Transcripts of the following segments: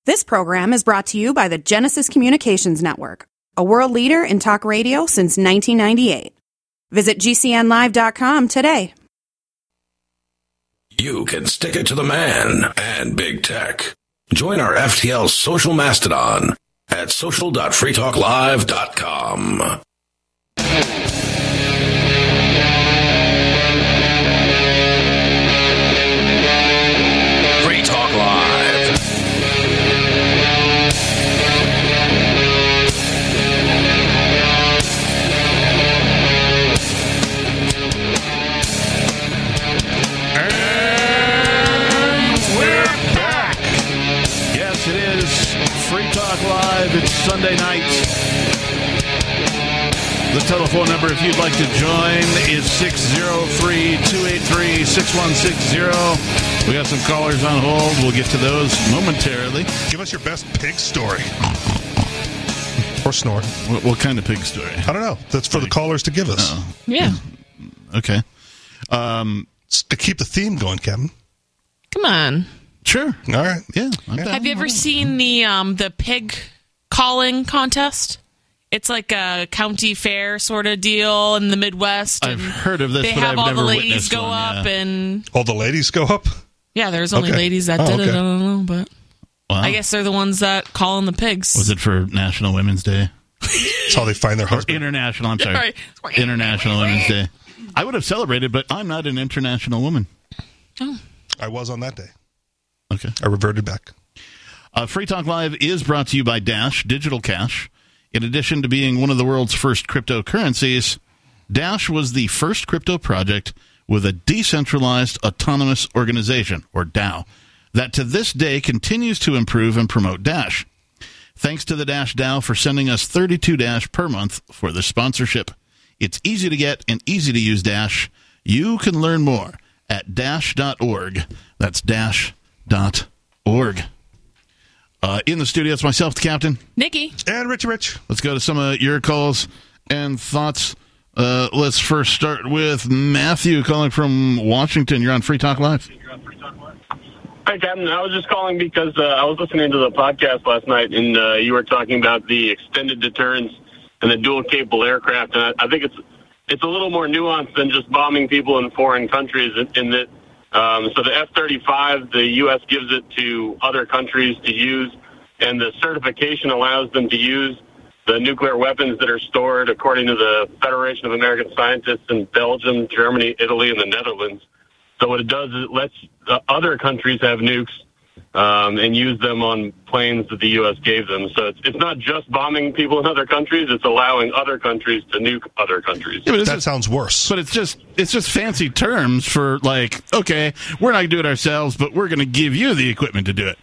This program is brought to you by the Genesis Communications Network, a world leader in talk radio since 1998. Visit GCNlive.com today. You can stick it to the man and big tech. Join our FTL social mastodon at social.freetalklive.com. Free Talk Live. And we're back. Yes, it is Free Talk Live. It's Sunday night. The telephone number, if you'd like to join, is 603-283-6160. We got some callers on hold. We'll get to those momentarily. Give us your best pig story. Or snort. What kind of pig story? I don't know. That's for the callers to give us. Oh. Yeah. Okay. To keep the theme going, Kevin. Come on. Sure. All right. Yeah. Have you ever seen the pig calling contest? It's like a county fair sort of deal in the Midwest. I've heard of this, they but have I've all never the ladies witnessed go one, up yeah. and All the ladies go up? yeah, there's only Okay. ladies that Oh, did it. okay. I don't know, but Wow. I guess they're the ones that call in the pigs. Was it for National Women's Day? That's how they find their Or husband. International, I'm sorry. Sorry. International Women's Day. I would have celebrated, but I'm not an international woman. Oh. I was on that day. Okay. I reverted back. Free Talk Live is brought to you by Dash Digital Cash. In addition to being one of the world's first cryptocurrencies, Dash was the first crypto project with a decentralized autonomous organization, or DAO, that to this day continues to improve and promote Dash. Thanks to the Dash DAO for sending us 32 Dash per month for this sponsorship. It's easy to get and easy to use Dash. You can learn more at dash.org. That's dash.org. In the studio, it's myself, the captain. Nikki. And Rich. Let's go to some of your calls and thoughts. Let's first start with Matthew calling from Washington. You're on Free Talk Live. Hi, Captain. I was just calling because I was listening to the podcast last night, and you were talking about the extended deterrence and the dual-capable aircraft. And I think it's a little more nuanced than just bombing people in foreign countries in that so the F-35, the U.S. gives it to other countries to use, and the certification allows them to use the nuclear weapons that are stored, according to the Federation of American Scientists in Belgium, Germany, Italy, and the Netherlands. So what it does is it lets other countries have nukes and use them on planes that the U.S. gave them. So it's not just bombing people in other countries; it's allowing other countries to nuke other countries. Yeah, That sounds worse. But it's just fancy terms for, like, okay, we're not going to do it ourselves, but we're going to give you the equipment to do it.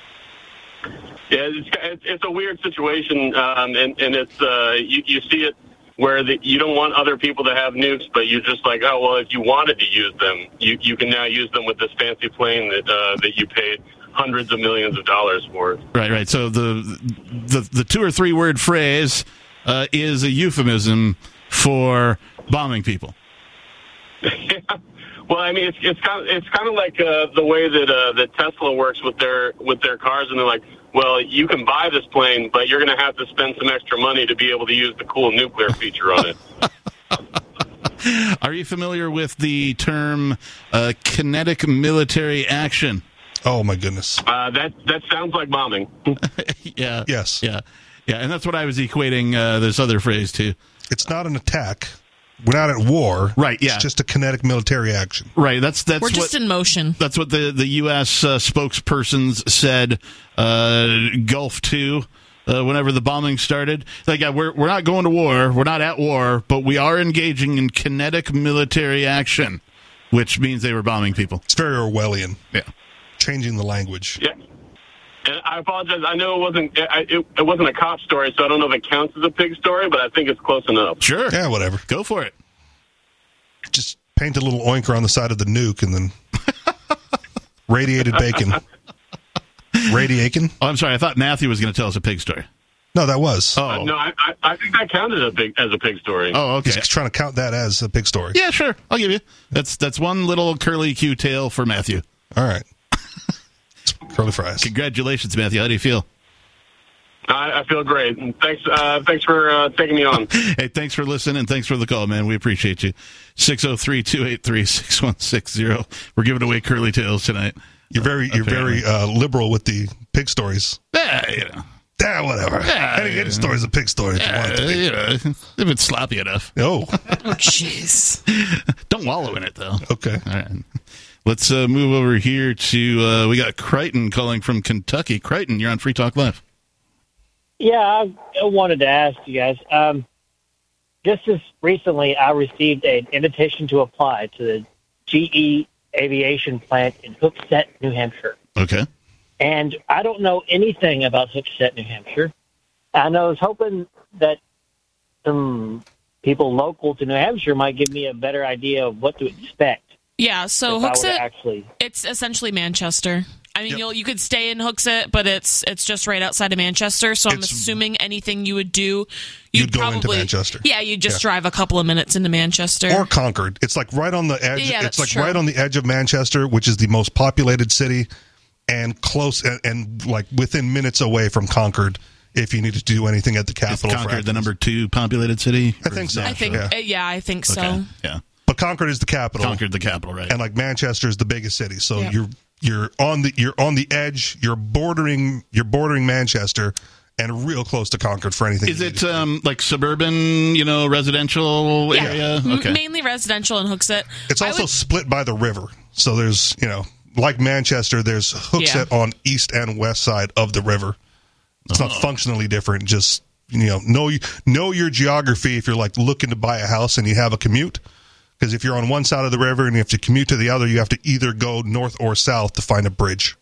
Yeah, it's a weird situation, and it's you see it where you don't want other people to have nukes, but you're just like, oh well, if you wanted to use them, you can now use them with this fancy plane that you paid hundreds of millions of dollars for. Right. So the 2 or 3 word phrase is a euphemism for bombing people. Yeah. Well, I mean, it's kind of like the way that Tesla works with their cars, and they're like, well, you can buy this plane, but you're going to have to spend some extra money to be able to use the cool nuclear feature on it. Are you familiar with the term kinetic military action? Oh, my goodness. That sounds like bombing. Yeah. Yes. Yeah, and that's what I was equating this other phrase to. It's not an attack. We're not at war. Right, yeah. It's just a kinetic military action. Right, that's We're just in motion. That's what the U.S. Spokespersons said. Gulf 2, whenever the bombing started, like, yeah, we're not going to war, we're not at war, but we are engaging in kinetic military action, which means they were bombing people. It's very Orwellian. Yeah, changing the language. Yeah. And I apologize. I know it wasn't a cop story, so I don't know if it counts as a pig story, but I think it's close enough. Sure. Yeah, whatever. Go for it. Just paint a little oinker on the side of the nuke and then radiated bacon. Radiakin? Oh, I'm sorry. I thought Matthew was going to tell us a pig story. No, that was. Oh. No, I think that counted as a pig story. Oh, okay. He's trying to count that as a pig story. Yeah, sure. I'll give you. That's one little curly Q tail for Matthew. All right. Curly fries. Congratulations, Matthew. How do you feel? I feel great. Thanks for taking me on. Hey, thanks for listening, and thanks for the call, man. We appreciate you. 603-283-6160. We're giving away curly tails tonight. You're very liberal with the pig stories. Yeah, you know. Yeah, whatever. Any story's a pig story if you want it to be. You know, if it's sloppy enough. Oh. Jeez. Don't wallow in it, though. Okay. All right. Let's move over here to, we got Crichton calling from Kentucky. Crichton, you're on Free Talk Live. Yeah, I wanted to ask you guys. Just as recently, I received an invitation to apply to the GE Aviation plant in Hooksett, New Hampshire. Okay. And I don't know anything about Hooksett, New Hampshire. And I was hoping that some people local to New Hampshire might give me a better idea of what to expect. Yeah, so Hooksett, it's essentially Manchester. I mean, you could stay in Hooksett, but it's just right outside of Manchester. So I'm assuming anything you would do, you'd probably go into Manchester. Yeah, you'd just drive a couple of minutes into Manchester or Concord. It's like right on the edge. Yeah, it's like true. right on the edge of Manchester, which is the most populated city, and close and like within minutes away from Concord. If you needed to do anything at the capital, is Concord the number 2 populated city? I think so. I think, I think so. Okay. Yeah. But Concord is the capital. Concord, the capital, right? And like Manchester is the biggest city, so you're on the edge. You're bordering Manchester, and real close to Concord for anything. Is it like suburban, residential area? Okay. Mainly residential in Hooksett. It's also split by the river, so there's like Manchester, there's Hooksett on east and west side of the river. It's not functionally different. Just know your geography if you're like looking to buy a house and you have a commute. Because if you're on one side of the river and you have to commute to the other, you have to either go north or south to find a bridge.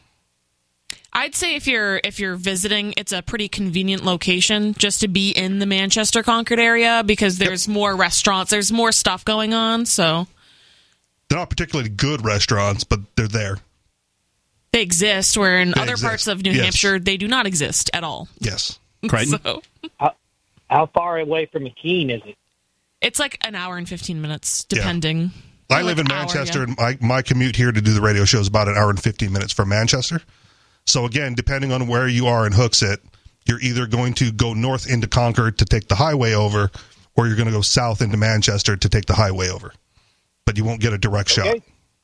I'd say if you're visiting, it's a pretty convenient location just to be in the Manchester Concord area because there's more restaurants, there's more stuff going on. So they're not particularly good restaurants, but they're there. They exist. Where in other parts of New Hampshire, they do not exist at all. Yes, Crichton. So, how far away from McKean is it? It's like an hour and 15 minutes, depending. I live in Manchester, and my commute here to do the radio show is about an hour and 15 minutes from Manchester. So, again, depending on where you are in Hooksett, you're either going to go north into Concord to take the highway over, or you're going to go south into Manchester to take the highway over. But you won't get a direct shot.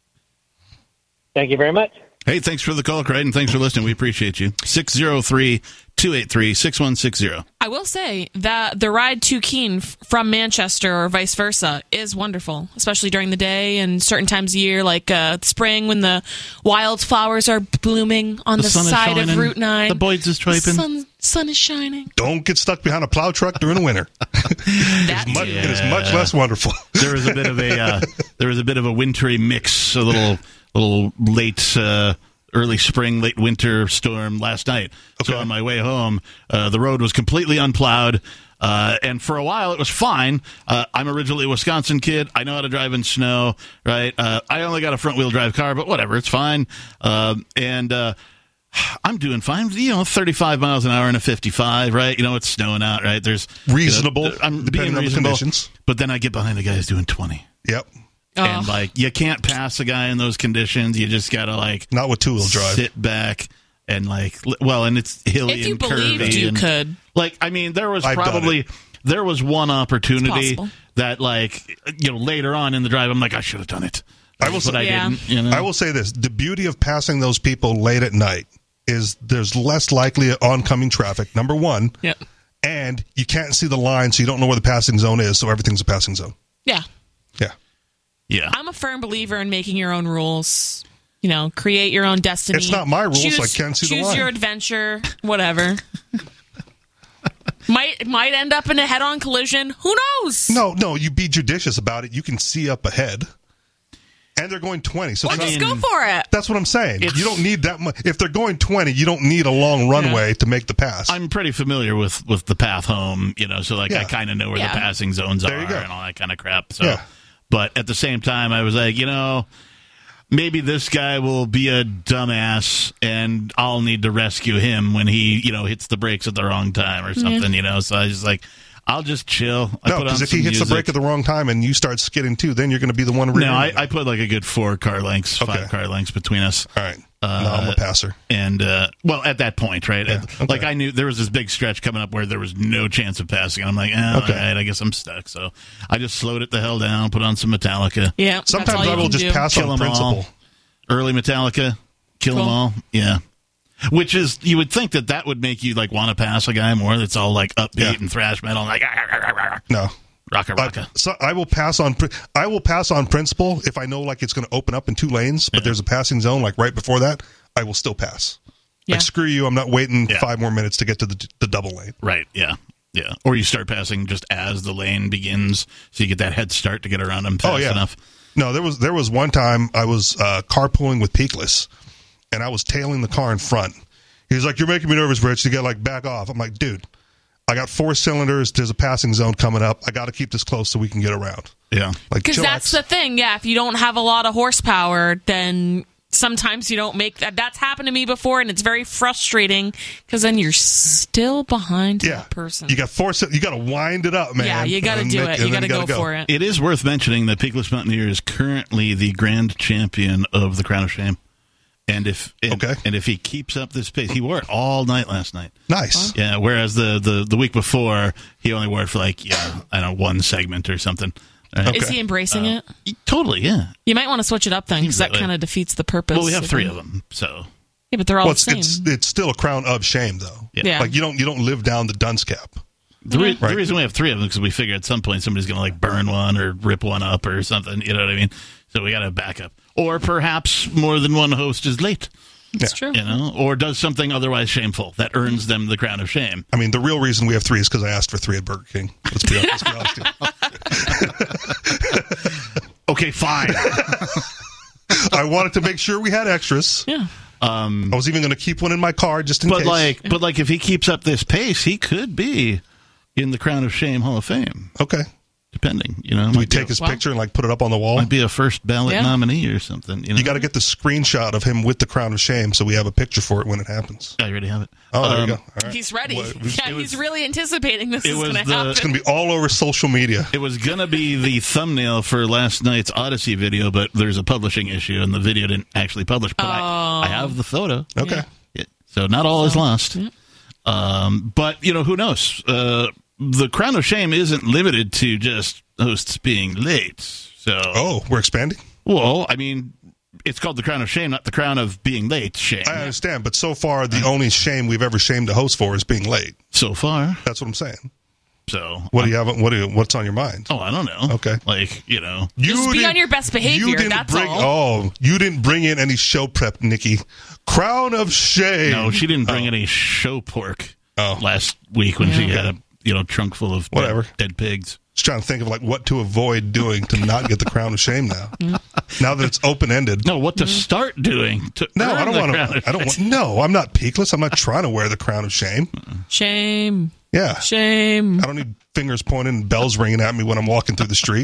Thank you very much. Hey, thanks for the call, Crichton. Thanks for listening. We appreciate you. 603-283-6160. I will say that the ride to Keene from Manchester or vice versa is wonderful, especially during the day and certain times of year, like spring when the wildflowers are blooming on the side of Route 9. The birds is chirping. Sun is shining. Don't get stuck behind a plow truck during the winter. It is much less wonderful. There was a bit of a wintry mix, a little late early spring, late winter storm last night. Okay. So on my way home, the road was completely unplowed, and for a while it was fine. I'm originally a Wisconsin kid. I know how to drive in snow, right? I only got a front-wheel drive car, but whatever, it's fine. And I'm doing fine. 35 miles an hour in a 55, right? It's snowing out, right? There's reasonable, I'm depending being reasonable, on the conditions. But then I get behind the guy who's doing 20. Yep. And you can't pass a guy in those conditions. You just gotta not with two-wheel drive. Sit back and and it's hilly if you and curvy. Believed you could. There was one opportunity that later on in the drive I'm like, I should have done it. I will say this: the beauty of passing those people late at night is there's less likely oncoming traffic. Number one, and you can't see the line, so you don't know where the passing zone is. So everything's a passing zone. Yeah. Yeah. I'm a firm believer in making your own rules. Create your own destiny. It's not my rules. I can't see the line. Choose your adventure. Whatever. might end up in a head-on collision. Who knows? No. You be judicious about it. You can see up ahead. And they're going 20. So just go for it. That's what I'm saying. You don't need that much. If they're going 20, you don't need a long runway to make the pass. I'm pretty familiar with the path home, so I kind of know where the passing zones are and all that kind of crap. So. Yeah. But at the same time, I was like, maybe this guy will be a dumbass and I'll need to rescue him when he, hits the brakes at the wrong time or something, So I was just like, I'll just chill. Because if he hits the brake at the wrong time and you start skidding too, then you're going to be the one. No, I put like a good 5 car lengths between us. All right. No, I'm a passer. And, well, at that point, right? Yeah, okay. Like, I knew there was this big stretch coming up where there was no chance of passing. And I'm like, all right, I guess I'm stuck. So I just slowed it the hell down, put on some Metallica. Yeah. Sometimes I will just pass on principle. All. Early Metallica, kill them all. Yeah. Which is, you would think that would make you, like, want to pass a guy more that's all, like, upbeat and thrash metal. And like, no. Rocka. So I will pass on principle if I know like it's going to open up in 2 lanes, but there's a passing zone like right before that. I will still pass. Yeah. Like screw you, I'm not waiting 5 more minutes to get to the double lane. Right. Yeah. Yeah. Or you start passing just as the lane begins, so you get that head start to get around them fast enough. No, there was one time I was carpooling with Peakless, and I was tailing the car in front. He's like, "You're making me nervous, Rich. You got like back off." I'm like, "Dude, I got 4 cylinders. There's a passing zone coming up. I got to keep this close so we can get around." Yeah. Like, because that's the thing. Yeah, if you don't have a lot of horsepower, then sometimes you don't make that. That's happened to me before, and it's very frustrating because then you're still behind that person. You got 4. You got to wind it up, man. Yeah, you got to do it. You got to go for it. It is worth mentioning that Peakless Mountaineer is currently the grand champion of the Crown of Shame. And if he keeps up this pace, he wore it all night last night. Nice. Yeah, whereas the week before, he only wore it for like, I don't know, 1 segment or something. Right? Okay. Is he embracing it? Totally, yeah. You might want to switch it up then, because that kind of defeats the purpose. Well, we have 3 of them, so. Yeah, but they're all the same. It's still a crown of shame, though. Yeah. Like, you don't live down the dunce cap. The reason we have 3 of them is because we figure at some point somebody's going to like burn one or rip one up or something. You know what I mean? So we got to back up. Or perhaps more than one host is late. That's true. You know, or does something otherwise shameful that earns them the crown of shame. I mean, the real reason we have 3 is because I asked for 3 at Burger King. Let's be honest. Okay, fine. I wanted to make sure we had extras. Yeah. I was even going to keep one in my car just in case. But like, if he keeps up this pace, he could be in the Crown of Shame Hall of Fame. Okay. Depending, you know. Do we take his picture and like put it up on the wall? Might be a first ballot nominee or something. You know? You got to get the screenshot of him with the Crown of Shame so we have a picture for it when it happens. I already have it. Oh, there you go. All right. He's ready. He's really anticipating this is going to happen. It's going to be all over social media. It was going to be the thumbnail for last night's Odyssey video, but there's a publishing issue and the video didn't actually publish. But I have the photo. Okay. Yeah. So not all is lost. Yeah. But, you know, who knows? The Crown of Shame isn't limited to just hosts being late. So, we're expanding? Well, I mean, it's called the Crown of Shame, not the Crown of Being Late Shame. I understand, but so far, the only shame we've ever shamed a host for is being late. So far. That's what I'm saying. So, what do you have? What's on your mind? Oh, I don't know. Okay, like, you know, just be on your best behavior. That's all. Oh, you didn't bring in any show prep, Nikki. Crown of Shame. No, she didn't bring any show pork last week when she had a trunk full of dead pigs. Just trying to think of like what to avoid doing to not get the Crown of Shame now. Now that it's open ended. No, what to start doing. No, I don't want to. I don't want. No, I'm not Peakless. I'm not trying to wear the Crown of Shame. Shame. Yeah. Shame. I don't need fingers pointing and bells ringing at me when I'm walking through the street.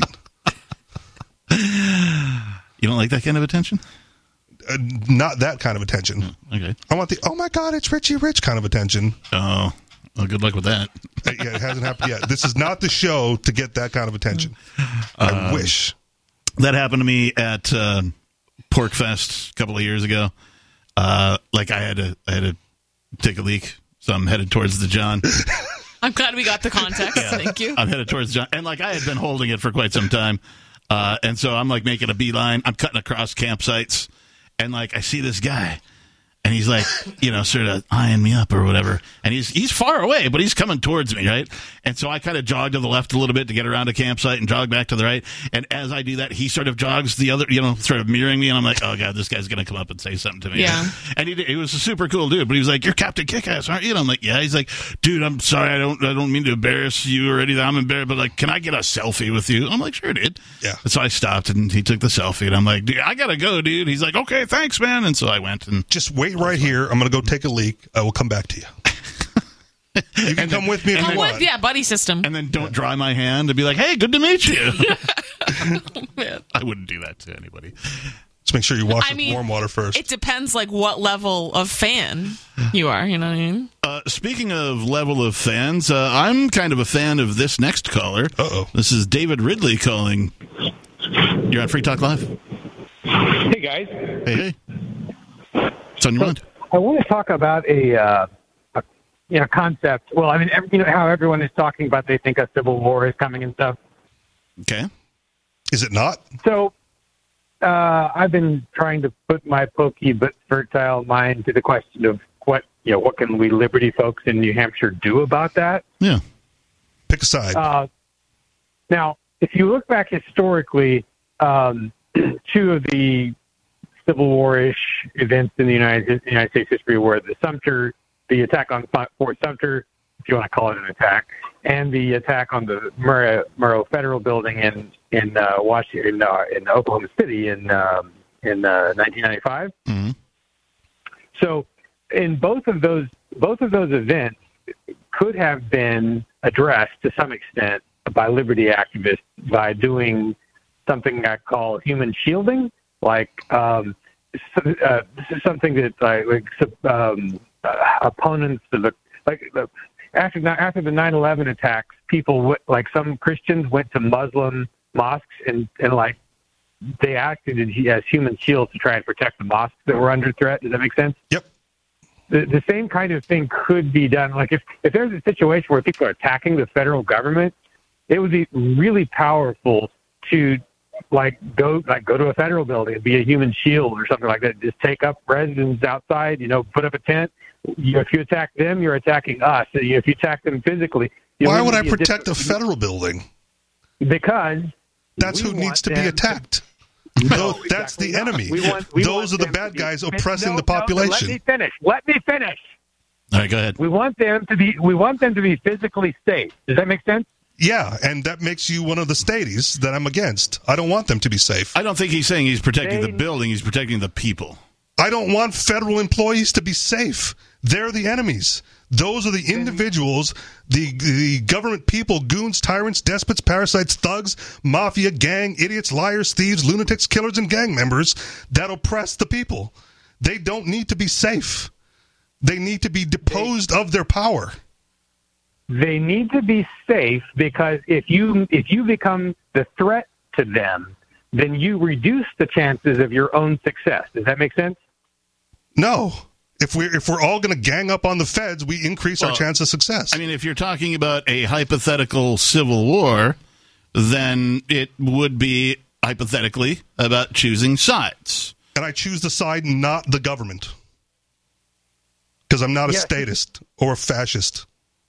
You don't like that kind of attention? Not that kind of attention. Okay. I want the, oh my God, it's Richie Rich kind of attention. Oh, well, good luck with that. Yeah, it hasn't happened yet. This is not the show to get that kind of attention. I wish. That happened to me at Pork Fest a couple of years ago. Like I had to take a leak, so I'm headed towards the John. I'm glad we got the context. Thank you. I'm headed towards John, and like I had been holding it for quite some time, and so I'm like making a beeline. I'm cutting across campsites, and like I see this guy. And he's like, you know, sort of eyeing me up or whatever. And he's far away, but he's coming towards me, right? And so I kind of jog to the left a little bit to get around a campsite and jog back to the right. And as I do that, he sort of jogs the other, you know, sort of mirroring me. And I'm like, oh, God, this guy's going to come up and say something to me. Yeah. And he was a super cool dude, but he was like, you're Captain Kickass, aren't you? And I'm like, yeah. He's like, dude, I'm sorry. I don't mean to embarrass you or anything. I'm embarrassed, but like, can I get a selfie with you? I'm like, sure, dude. Yeah. And so I stopped and he took the selfie. And I'm like, dude, I got to go, dude. He's like, okay, thanks, man. And so I went and just wait right here. I'm going to go take a leak. I will come back to you. You can come with me if you want. Yeah, buddy system. And then don't dry my hand and be like, hey, good to meet you. I wouldn't do that to anybody. Just make sure you wash with warm water first. It depends like what level of fan you are, you know what I mean? Speaking of level of fans, I'm kind of a fan of this next caller. Uh-oh. This is David Ridley calling. You're on Free Talk Live. Hey, guys. Hey. What's on your mind? I want to talk about a concept. Well, I mean, how everyone is talking about they think a civil war is coming and stuff. Okay. Is it not? So I've been trying to put my pokey but fertile mind to the question of what can we Liberty folks in New Hampshire do about that? Yeah. Pick a side. Now, if you look back historically, two of the Civil War-ish events in the United States history were the attack on Fort Sumter, if you want to call it an attack, and the attack on the Murrah Federal Building in Washington, in Oklahoma City in 1995. Mm-hmm. So, in both of those events could have been addressed to some extent by liberty activists by doing something I call human shielding, like something that opponents of after the 9/11 attacks, people some Christians went to Muslim mosques and they acted as human shields to try and protect the mosques that were under threat. Does that make sense? Yep. The same kind of thing could be done. Like if there's a situation where people are attacking the federal government, it would be really powerful to go to a federal building and be a human shield or something like that. Just take up residence outside, put up a tent. If you attack them, you're attacking us. If you attack them physically, why would I protect a federal building? Because that's who needs to be attacked. No, that's the enemy. Those are the bad guys oppressing the population. Let me finish. All right, go ahead. We want them to be physically safe. Does that make sense? Yeah, and that makes you one of the stadies that I'm against. I don't want them to be safe. I don't think he's saying he's protecting the building. He's protecting the people. I don't want federal employees to be safe. They're the enemies. Those are the individuals, the government people, goons, tyrants, despots, parasites, thugs, mafia, gang, idiots, liars, thieves, lunatics, killers, and gang members that oppress the people. They don't need to be safe. They need to be deposed of their power. They need to be safe because if you become the threat to them, then you reduce the chances of your own success. Does that make sense? No. If we're all going to gang up on the feds, we increase our chance of success. I mean, if you're talking about a hypothetical civil war, then it would be hypothetically about choosing sides. And I choose the side, not the government, because I'm not a statist or a fascist.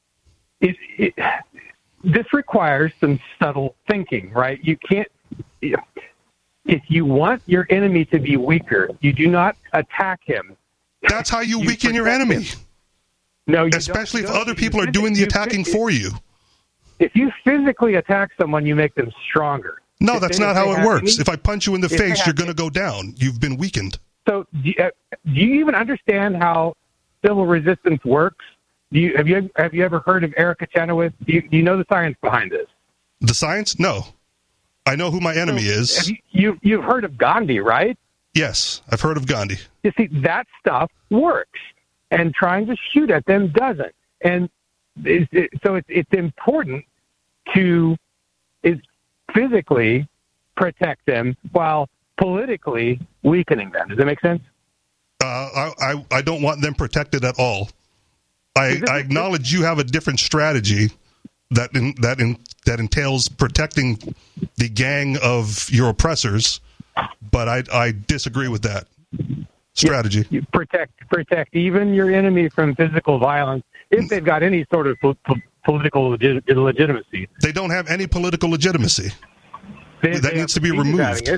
This requires some subtle thinking, right? You can't. If you want your enemy to be weaker, you do not attack him. That's how you weaken your enemy. No, you especially if other people are doing the attacking for you. If you physically attack someone, you make them stronger. No, that's not how it works. If I punch you in the face, you're going to go down. You've been weakened. So, do you even understand how civil resistance works? Have you ever heard of Erica Chenoweth? Do you know the science behind this? The science? No. I know who my enemy is. You've heard of Gandhi, right? Yes, I've heard of Gandhi. You see, that stuff works, and trying to shoot at them doesn't. And so it's important to physically protect them while politically weakening them. Does that make sense? I don't want them protected at all. I acknowledge you have a different strategy that entails protecting the gang of your oppressors, but I disagree with that strategy. You protect even your enemy from physical violence if they've got any sort of political legitimacy. They don't have any political legitimacy. That needs to be removed.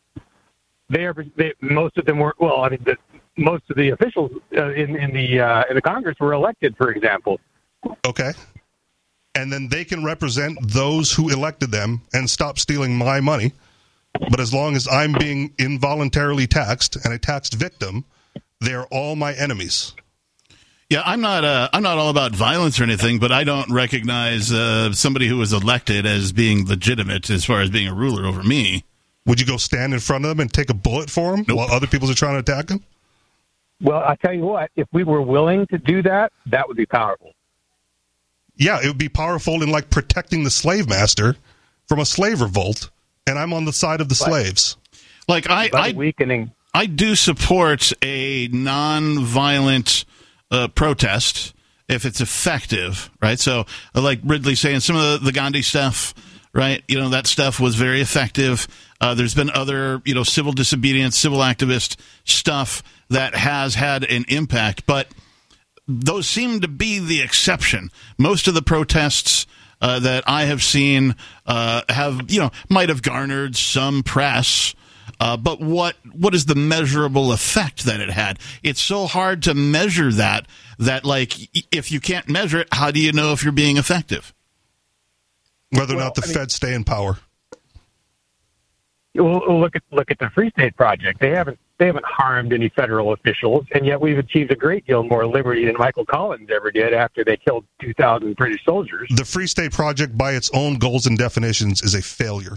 Most of them were. Well, I mean, most of the officials in the Congress were elected, for example. Okay. And then they can represent those who elected them and stop stealing my money. But as long as I'm being involuntarily taxed and a taxed victim, they're all my enemies. Yeah, I'm not all about violence or anything, but I don't recognize somebody who was elected as being legitimate as far as being a ruler over me. Would you go stand in front of them and take a bullet for them while other people are trying to attack them? Well, I tell you what, if we were willing to do that, that would be powerful. Yeah, it would be powerful in like protecting the slave master from a slave revolt, and I'm on the side of the slaves. Like weakening. I do support a non-violent protest if it's effective, right? So, like Ridley saying, some of the Gandhi stuff, right? That stuff was very effective. There's been other, civil disobedience, civil activist stuff that has had an impact, but those seem to be the exception. Most of the protests that I have seen might have garnered some press. But what is the measurable effect that it had? It's so hard to measure that like, if you can't measure it, how do you know if you're being effective? Whether or not the feds stay in power. Well, look at the Free State Project. They haven't harmed any federal officials, and yet we've achieved a great deal more liberty than Michael Collins ever did after they killed 2,000 British soldiers. The Free State Project, by its own goals and definitions, is a failure.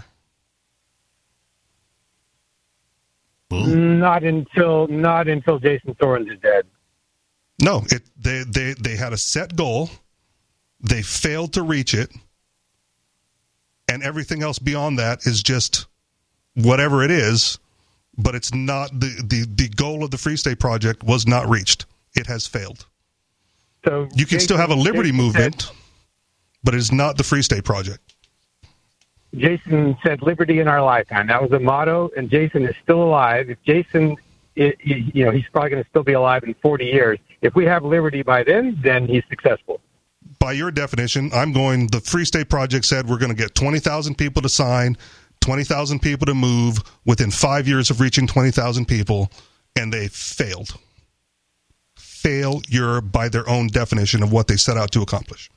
Not until Jason Sorens is dead. No, they had a set goal. They failed to reach it, and everything else beyond that is just whatever it is. But it's not the goal of the Free State Project was not reached. It has failed. So you can still have a liberty movement, but it's not the Free State Project. Jason said liberty in our lifetime. That was the motto, and Jason is still alive. If Jason, he's probably going to still be alive in 40 years. If we have liberty by then he's successful. By your definition, the Free State Project said we're going to get 20,000 people to sign, 20,000 people to move within 5 years of reaching 20,000 people, and they failed. Failure by their own definition of what they set out to accomplish.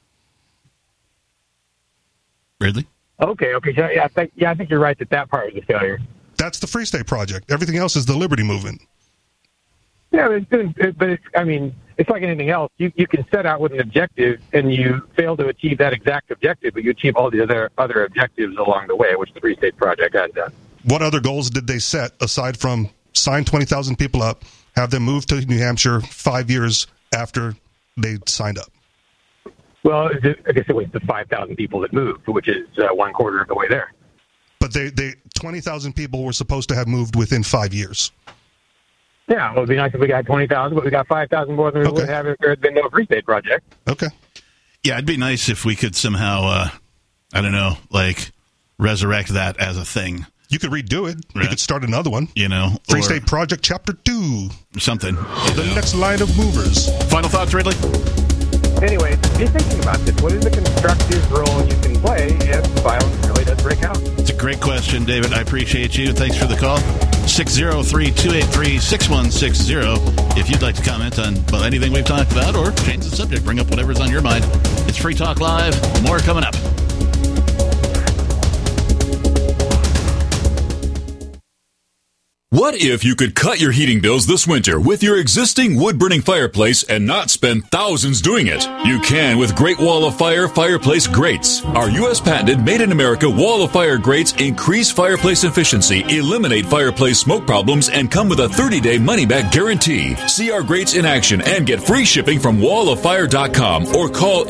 Ridley? Okay. I think you're right that part was a failure. That's the Free State Project. Everything else is the liberty movement. Yeah, it's like anything else. You can set out with an objective and you fail to achieve that exact objective, but you achieve all the other objectives along the way, which the Free State Project has done. What other goals did they set aside from sign 20,000 people up, have them move to New Hampshire 5 years after they signed up? Well, I guess it was the 5,000 people that moved, which is 1/4 of the way there. But 20,000 people were supposed to have moved within 5 years. Yeah, well, it'd be nice if we got 20,000, but we got 5,000 more than we would have if there had been no Free State Project. Okay. Yeah, it'd be nice if we could somehow, resurrect that as a thing. You could redo it. Right. You could start another one. Free State Project Chapter 2. Something. The next line of movers. Final thoughts, Ridley? Anyway, be thinking about this. What is the constructive role you can play if violence really does break out? It's a great question, David. I appreciate you. Thanks for the call. 603-283-6160. If you'd like to comment on anything we've talked about or change the subject, bring up whatever's on your mind. It's Free Talk Live. More coming up. What if you could cut your heating bills this winter with your existing wood-burning fireplace and not spend thousands doing it? You can with Great Wall of Fire fireplace grates. Our U.S. patented made-in-America Wall of Fire grates increase fireplace efficiency, eliminate fireplace smoke problems, and come with a 30-day money-back guarantee. See our grates in action and get free shipping from walloffire.com or call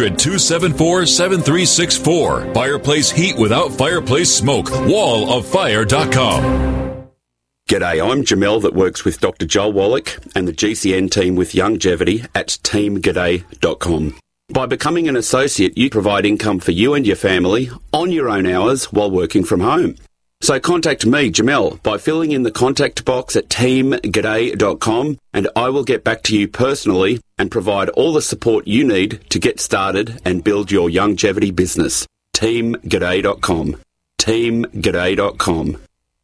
800-274-7364. Fireplace heat without fireplace smoke. walloffire.com. G'day, I'm Jamel that works with Dr. Joel Wallach and the GCN team with Longevity at teamg'day.com. By becoming an associate, you provide income for you and your family on your own hours while working from home. So contact me, Jamel, by filling in the contact box at teamg'day.com and I will get back to you personally and provide all the support you need to get started and build your longevity business. teamg'day.com. teamg'day.com.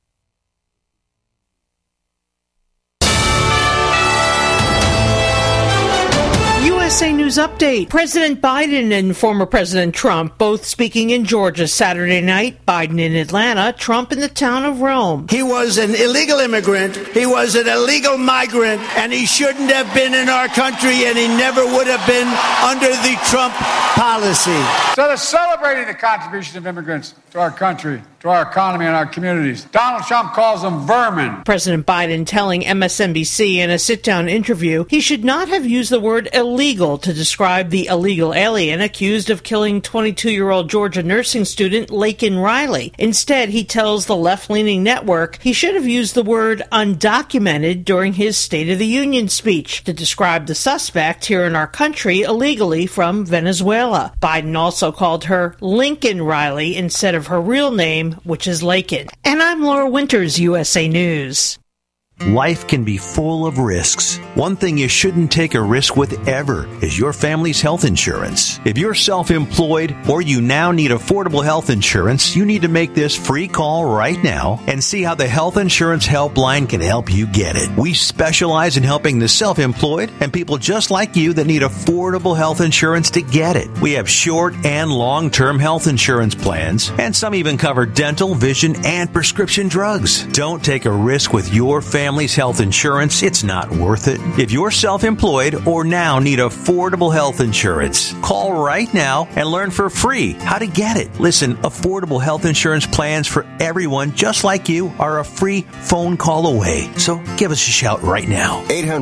USA News Update. President Biden and former President Trump both speaking in Georgia Saturday night. Biden in Atlanta, Trump in the town of Rome. He was an illegal immigrant. He was an illegal migrant, and he shouldn't have been in our country, and he never would have been under the Trump policy. So they're celebrating the contribution of immigrants to our country. to our economy and our communities. Donald Trump calls them vermin. President Biden telling MSNBC in a sit-down interview he should not have used the word illegal to describe the illegal alien accused of killing 22-year-old Georgia nursing student Laken Riley. Instead, he tells the left-leaning network he should have used the word undocumented during his State of the Union speech to describe the suspect here in our country illegally from Venezuela. Biden also called her Lincoln Riley instead of her real name, which is Laken. And I'm Laura Winters, USA News. Life can be full of risks. One thing you shouldn't take a risk with ever is your family's health insurance. If you're self-employed or you now need affordable health insurance, you need to make this free call right now and see how the Health Insurance Helpline can help you get it. We specialize in helping the self-employed and people just like you that need affordable health insurance to get it. We have short and long-term health insurance plans, and some even cover dental, vision, and prescription drugs. Don't take a risk with your family's health insurance. It's not worth it. If you're self-employed or now need affordable health insurance, call right now and learn for free how to get it. Listen, affordable health insurance plans for everyone just like you are a free phone call away. So give us a shout right now.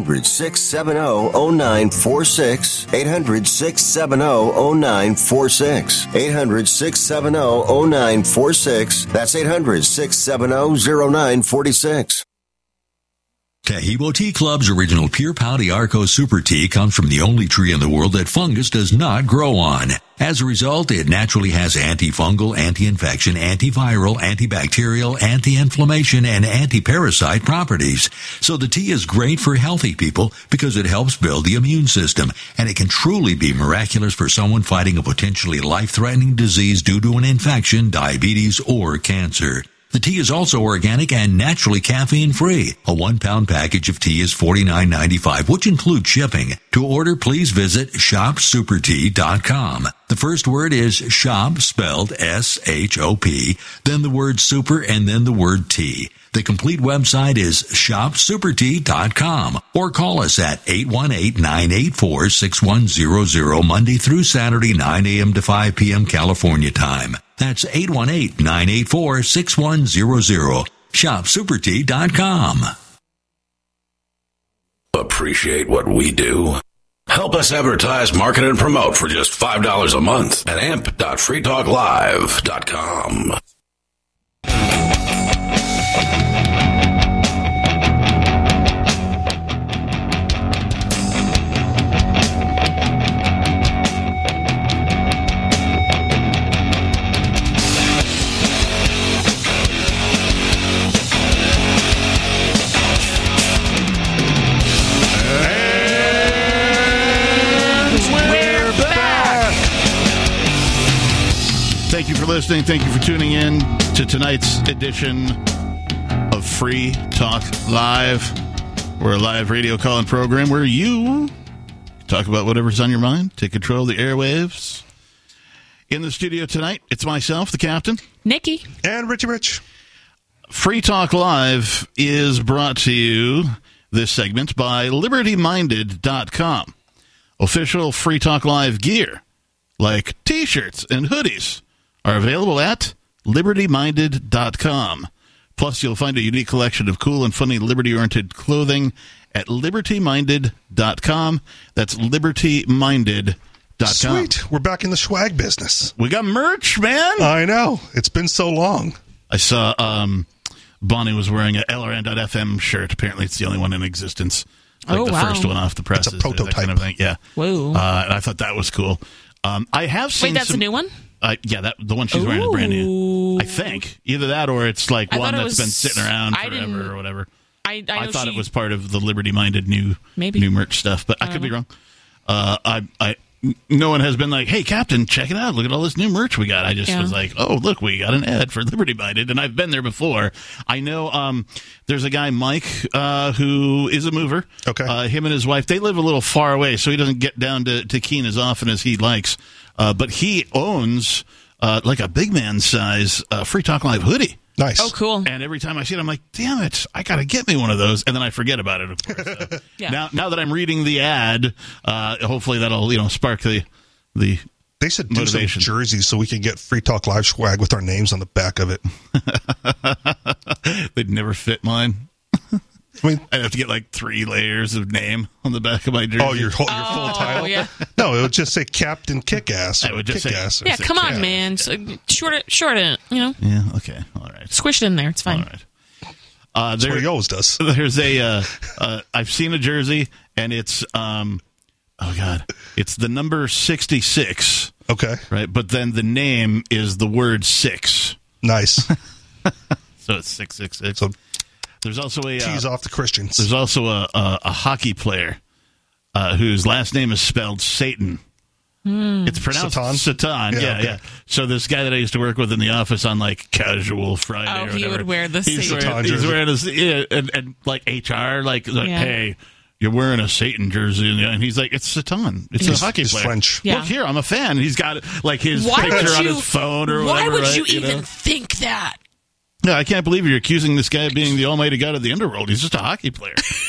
800-670-0946. 800-670-0946. 800-670-0946. That's 800-670-0946. Tahibo Tea Club's original Pure Pau d'Arco Super Tea comes from the only tree in the world that fungus does not grow on. As a result, it naturally has antifungal, anti-infection, antiviral, antibacterial, anti-inflammation, and anti-parasite properties. So the tea is great for healthy people because it helps build the immune system, and it can truly be miraculous for someone fighting a potentially life-threatening disease due to an infection, diabetes, or cancer. The tea is also organic and naturally caffeine-free. A 1-pound package of tea is $49.95, which includes shipping. To order, please visit shopsupertea.com. The first word is shop, spelled S-H-O-P, then the word super, and then the word tea. The complete website is shopsupertea.com, or call us at 818-984-6100 Monday through Saturday, 9 a.m. to 5 p.m. California time. That's 818-984-6100. shopsupertea.com. Appreciate what we do? Help us advertise, market, and promote for just $5 a month at amp.freetalklive.com. Thank you for listening. Thank you for tuning in to tonight's edition of Free Talk Live. We're a live radio call-in program where you talk about whatever's on your mind, take control of the airwaves. In the studio tonight, it's myself, the captain, Nikki, and Richie Rich. Free Talk Live is brought to you, this segment, by LibertyMinded.com. Official Free Talk Live gear, like T-shirts and hoodies, are available at LibertyMinded.com. Plus, you'll find a unique collection of cool and funny liberty-oriented clothing at LibertyMinded.com. That's LibertyMinded.com. Sweet. We're back in the swag business. We got merch, man. I know. It's been so long. I saw Bonnie was wearing a LRN.FM shirt. Apparently, it's the only one in existence. Like first one off the press. It's a prototype. That kind of thing. Yeah. Whoa. And I thought that was cool. I have seen. Wait, that's a new one? Yeah, the one she's wearing is brand new. I think either that or it's like one that's been sitting around forever or whatever. I thought it was part of the Liberty Minded new merch stuff, but I could be wrong. No one has been like, "Hey, Captain, check it out! Look at all this new merch we got." I just was like, "Oh, look, we got an ad for Liberty Minded," and I've been there before. I know there's a guy, Mike, who is a mover. Okay, him and his wife, they live a little far away, so he doesn't get down to Keene as often as he likes. But he owns like a big man size Free Talk Live hoodie. Nice. Oh, cool. And every time I see it, I'm like, damn it, I got to get me one of those. And then I forget about it, of course. Yeah. Now that I'm reading the ad, hopefully that'll spark the They should do motivation. some jerseys so we can get Free Talk Live swag with our names on the back of it. They'd never fit mine. I mean, I'd have to get like 3 layers of name on the back of my jersey. Oh, your full title? Yeah. No, it would just say Captain Kickass. I would just say, Kick-Ass. Yeah, come on, man. So, short it, Yeah, okay. All right. Squish it in there. It's fine. All right. That's what he always does. There's I've seen a jersey, and it's, it's the number 66. Okay. Right, but then the name is the word 6. Nice. So it's 666. So there's also a tease off the Christians. There's also a hockey player whose last name is spelled Satan. It's pronounced Satan. Yeah. So this guy that I used to work with in the office on like Casual Friday, or he whatever, would wear the he's Satan. He's wearing this, and like HR, like hey, you're wearing a Satan jersey, and he's like, it's Satan. It's a hockey player. French. Yeah. Look here, I'm a fan. He's got like his picture on his phone or whatever. Why would you right? even think that? No, I can't believe you're accusing this guy of being the almighty god of the underworld. He's just a hockey player.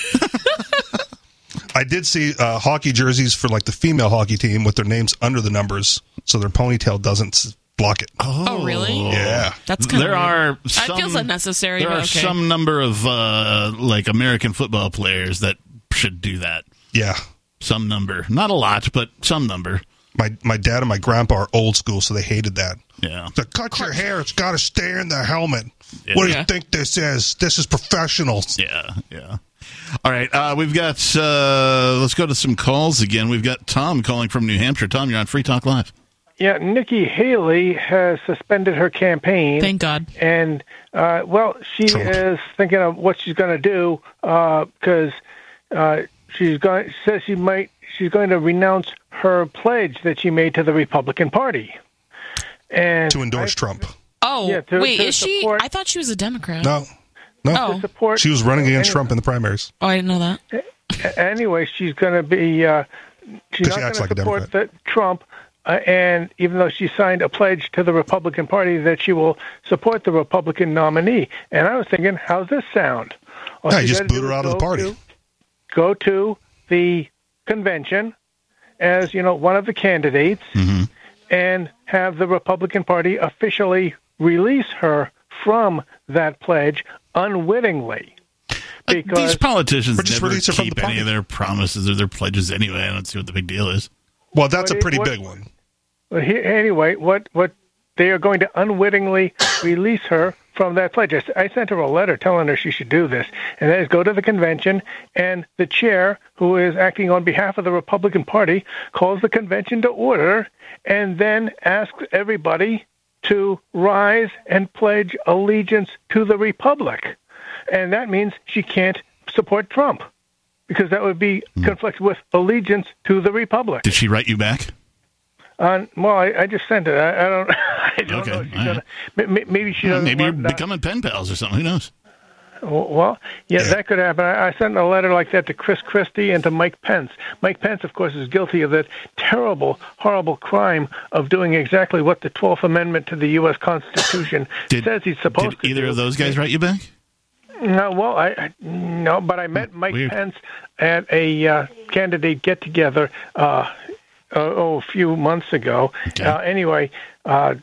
I did see hockey jerseys for like the female hockey team with their names under the numbers, so their ponytail doesn't block it. Oh, really? Yeah. That's kind of are that some, feels unnecessary. There but are okay. some number of like American football players that should do that. Yeah. Some number, not a lot, but some number. My dad and my grandpa are old school, so they hated that. Yeah. So cut your hair. It's got to stay in the helmet. Yeah. What do you think this is? This is professional. Yeah. All right, we've got, let's go to some calls again. We've got Tom calling from New Hampshire. Tom, you're on Free Talk Live. Yeah, Nikki Haley has suspended her campaign. Thank God. And, she is thinking of what she's going to do because she's going to renounce her pledge that she made to the Republican Party. And to endorse Trump. Oh, yeah, wait, to is she? I thought she was a Democrat. No. Oh. Support, she was running against Trump in the primaries. Oh, I didn't know that. Anyway, she's going to be she's not going to support Trump, and even though she signed a pledge to the Republican Party that she will support the Republican nominee. And I was thinking, how's this sound? You just boot her out of the party. Go to the convention as, one of the candidates and have the Republican Party officially release her from that pledge unwittingly. Because these politicians never release her from keep the any of their promises or their pledges anyway. I don't see what the big deal is. Well, that's a pretty big one. Anyway, what they are going to unwittingly release her from that pledge. I sent her a letter telling her she should do this, and that is go to the convention, and the chair, who is acting on behalf of the Republican Party, calls the convention to order, and then asks everybody to rise and pledge allegiance to the Republic. And that means she can't support Trump, because that would be conflict with allegiance to the Republic. Did she write you back? I just sent it. I don't know. If she's gonna, maybe she doesn't. Maybe you're becoming pen pals or something. Who knows? Well, that could happen. I sent a letter like that to Chris Christie and to Mike Pence. Mike Pence, of course, is guilty of that terrible, horrible crime of doing exactly what the 12th Amendment to the U.S. Constitution says he's supposed to do. Did either of those guys write you back? No, no, but I met Mike Pence at a candidate get-together a few months ago. Okay. Anyway, was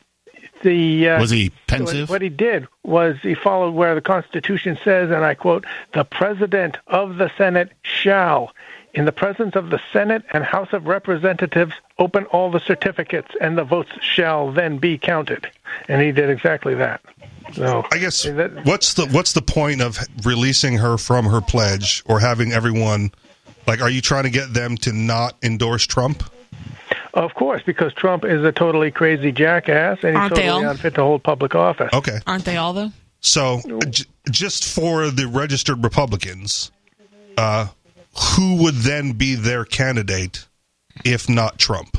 he pensive? What he did was he followed where the Constitution says, and I quote, "The President of the Senate shall, in the presence of the Senate and House of Representatives, open all the certificates, and the votes shall then be counted." And he did exactly that. So I guess what's the point of releasing her from her pledge or having everyone, like, are you trying to get them to not endorse Trump? Of course, because Trump is a totally crazy jackass and he's totally unfit to hold public office. Okay. Aren't they all, though? So just for the registered Republicans, who would then be their candidate if not Trump?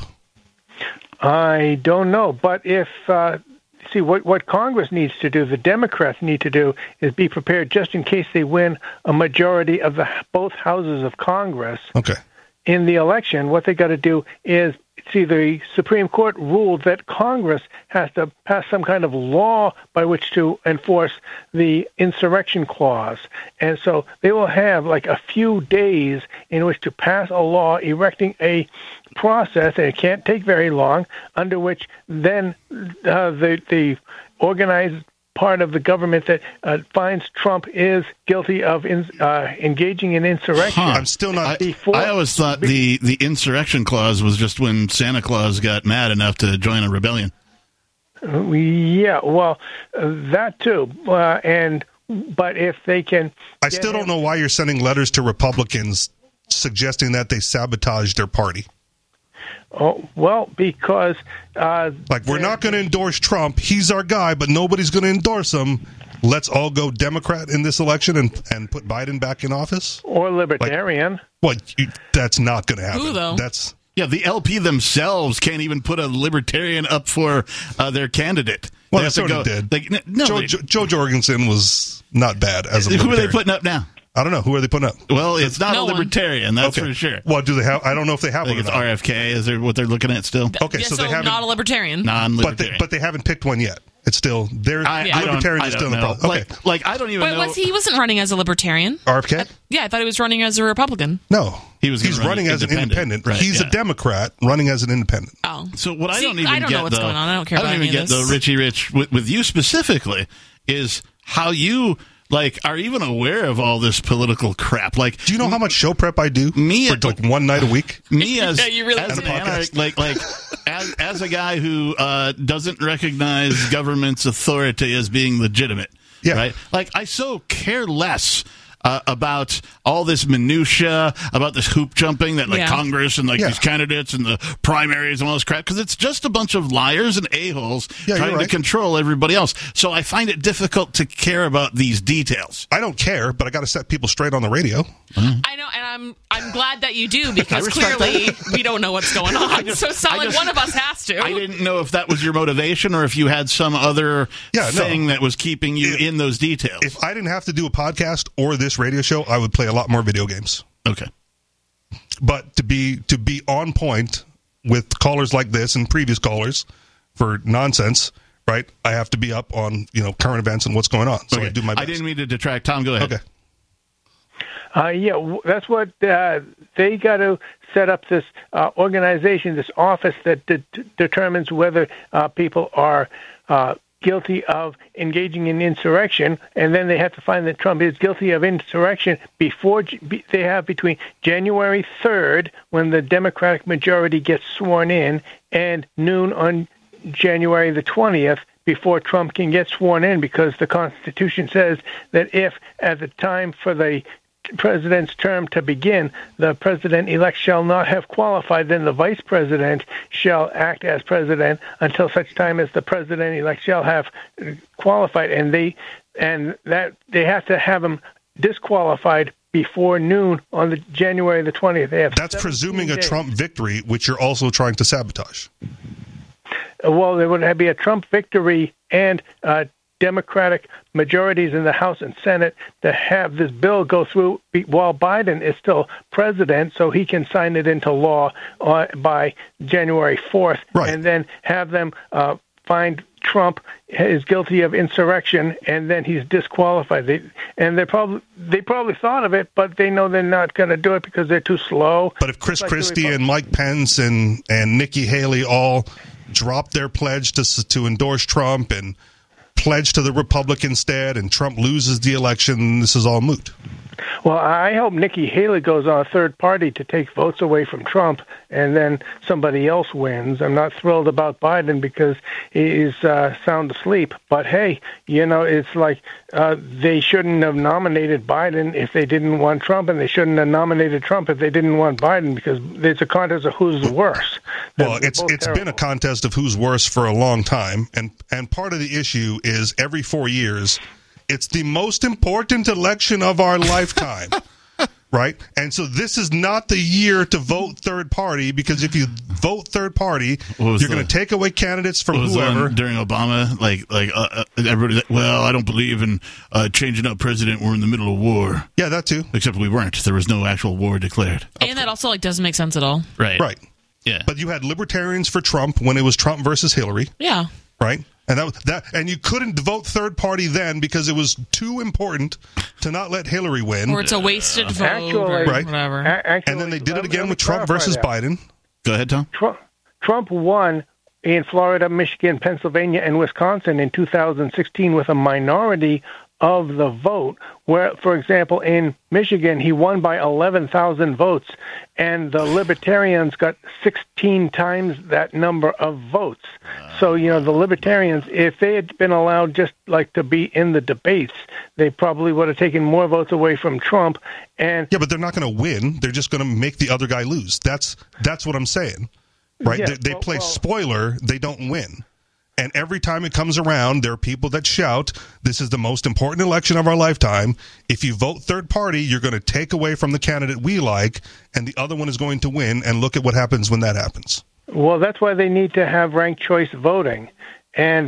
I don't know, but if see what Congress needs to do, the Democrats need to do, is be prepared just in case they win a majority of both houses of Congress. Okay. In the election, what they got to do is the Supreme Court ruled that Congress has to pass some kind of law by which to enforce the insurrection clause. And so they will have like a few days in which to pass a law erecting a process, and it can't take very long, under which then the organized part of the government that finds Trump is guilty of engaging in insurrection. I'm still not. I always thought the insurrection clause was just when Santa Claus got mad enough to join a rebellion. Yeah, well, that too. But if they can, I still don't know why you're sending letters to Republicans suggesting that they sabotage their party. Oh, well, because we're not going to endorse Trump. He's our guy, but nobody's going to endorse him. Let's all go Democrat in this election and put Biden back in office? Or Libertarian. That's not going to happen. Who, though? Yeah, the LP themselves can't even put a Libertarian up for their candidate. Well, they sort of did. Joe Jorgensen was not bad as a Libertarian. Who are they putting up now? I don't know. Who are they putting up? Well, it's not a Libertarian, that's for sure. Well, do they have? I don't know if they have I think one. It's RFK. Is there what they're looking at still? Okay, so they haven't. Not a Libertarian. Non-Libertarian. But they haven't picked one yet. It's still Libertarian is still in the problem. Okay, I don't even know. He wasn't running as a Libertarian. RFK? Yeah, I thought he was running as a Republican. No, he's running as an independent. Right, he's a Democrat running as an independent. Oh, so what I don't know get what's going on. I don't care about any of this. the Richie Rich with you specifically is how you are even aware of all this political crap. Do you know how much show prep I do? For one night a week. Me as yeah, you really as an anarchist, as a guy who doesn't recognize government's authority as being legitimate. Yeah. Right. I so care less about all this minutia, about this hoop jumping that Congress and these candidates and the primaries and all this crap, because it's just a bunch of liars and a-holes trying to control everybody else. So I find it difficult to care about these details. I don't care, but I got to set people straight on the radio. I know, and I'm glad that you do, because clearly we don't know what's going on. So one of us has to. I didn't know if that was your motivation or if you had some other thing that was keeping you in those details. If I didn't have to do a podcast or this radio show, I would play a lot more video games. Okay. But to be on point with callers like this and previous callers for nonsense, right? I have to be up on current events and what's going on. So I do my best. I didn't mean to detract. Tom, go ahead. Okay. That's what they got to set up, this organization, this office that determines whether people are guilty of engaging in insurrection, and then they have to find that Trump is guilty of insurrection they have between January 3rd, when the Democratic majority gets sworn in, and noon on January the 20th, before Trump can get sworn in, because the Constitution says that if at the time for the president's term to begin, the president-elect shall not have qualified, then the vice president shall act as president until such time as the president-elect shall have qualified, and they have to have him disqualified before noon on the January the 20th. That's presuming a Trump victory, which you're also trying to sabotage. Well, there would be a Trump victory and Democratic majorities in the House and Senate to have this bill go through while Biden is still president, so he can sign it into law by January 4th, and then have them find Trump is guilty of insurrection, and then he's disqualified. They probably thought of it, but they know they're not going to do it because they're too slow. But if Chris Christie and Mike Pence and Nikki Haley all drop their pledge to endorse Trump and pledge to the Republican instead, and Trump loses the election, this is all moot. Well, I hope Nikki Haley goes on a third party to take votes away from Trump, and then somebody else wins. I'm not thrilled about Biden because he's sound asleep. But hey, it's like they shouldn't have nominated Biden if they didn't want Trump, and they shouldn't have nominated Trump if they didn't want Biden, because it's a contest of who's worse. Well, it's been a contest of who's worse for a long time, and part of the issue is every 4 years, it's the most important election of our lifetime, right? And so this is not the year to vote third party, because if you vote third party, you're going to take away candidates from whoever. During Obama, everybody, I don't believe in changing out president. We're in the middle of war. Yeah, that too. Except we weren't. There was no actual war declared. And that also doesn't make sense at all. Right. Right. Yeah. But you had libertarians for Trump when it was Trump versus Hillary. Yeah. Right? And and you couldn't vote third party then because it was too important to not let Hillary win. Or it's a wasted vote or whatever. And then they did it again with Trump versus Biden. Go ahead, Tom. Trump won in Florida, Michigan, Pennsylvania, and Wisconsin in 2016 with a minority of the vote, where, for example, in Michigan, he won by 11,000 votes, and the Libertarians got 16 times that number of votes. So, the Libertarians, if they had been allowed just like to be in the debates, they probably would have taken more votes away from Trump. And yeah, but they're not going to win. They're just going to make the other guy lose. That's what I'm saying, right? Yeah, they play spoiler. They don't win. And every time it comes around, there are people that shout, this is the most important election of our lifetime. If you vote third party, you're going to take away from the candidate we like, and the other one is going to win. And look at what happens when that happens. Well, that's why they need to have ranked choice voting. And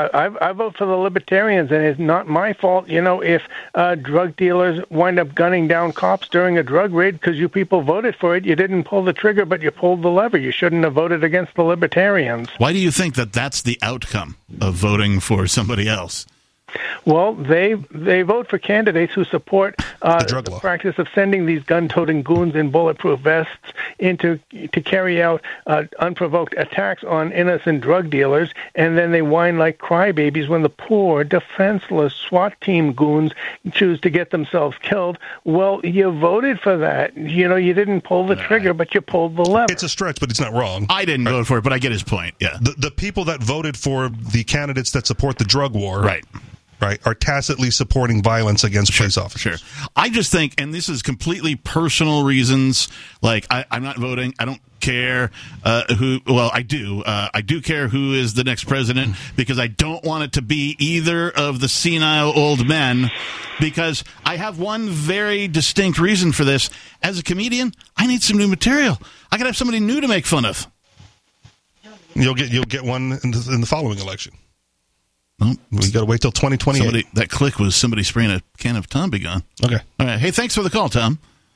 I vote for the Libertarians, and it's not my fault, if drug dealers wind up gunning down cops during a drug raid because you people voted for it. You didn't pull the trigger, but you pulled the lever. You shouldn't have voted against the Libertarians. Why do you think that that's the outcome of voting for somebody else? Well, they vote for candidates who support the practice of sending these gun-toting goons in bulletproof vests to carry out unprovoked attacks on innocent drug dealers, and then they whine like crybabies when the poor, defenseless SWAT team goons choose to get themselves killed. Well, you voted for that. You didn't pull the trigger, but you pulled the lever. It's a stretch, but it's not wrong. I didn't vote for it, but I get his point. Yeah, the people that voted for the candidates that support the drug war, right, are tacitly supporting violence against police officers. Sure. I just think, and this is completely personal reasons, like I'm not voting. I don't care who. Well, I do. I do care who is the next president because I don't want it to be either of the senile old men. Because I have one very distinct reason for this. As a comedian, I need some new material. I got to have somebody new to make fun of. You'll get one in the following election. Well, we got to wait till 2028. That click was somebody spraying a can of Tommy gun. Okay. All right. Hey, thanks for the call, Tom.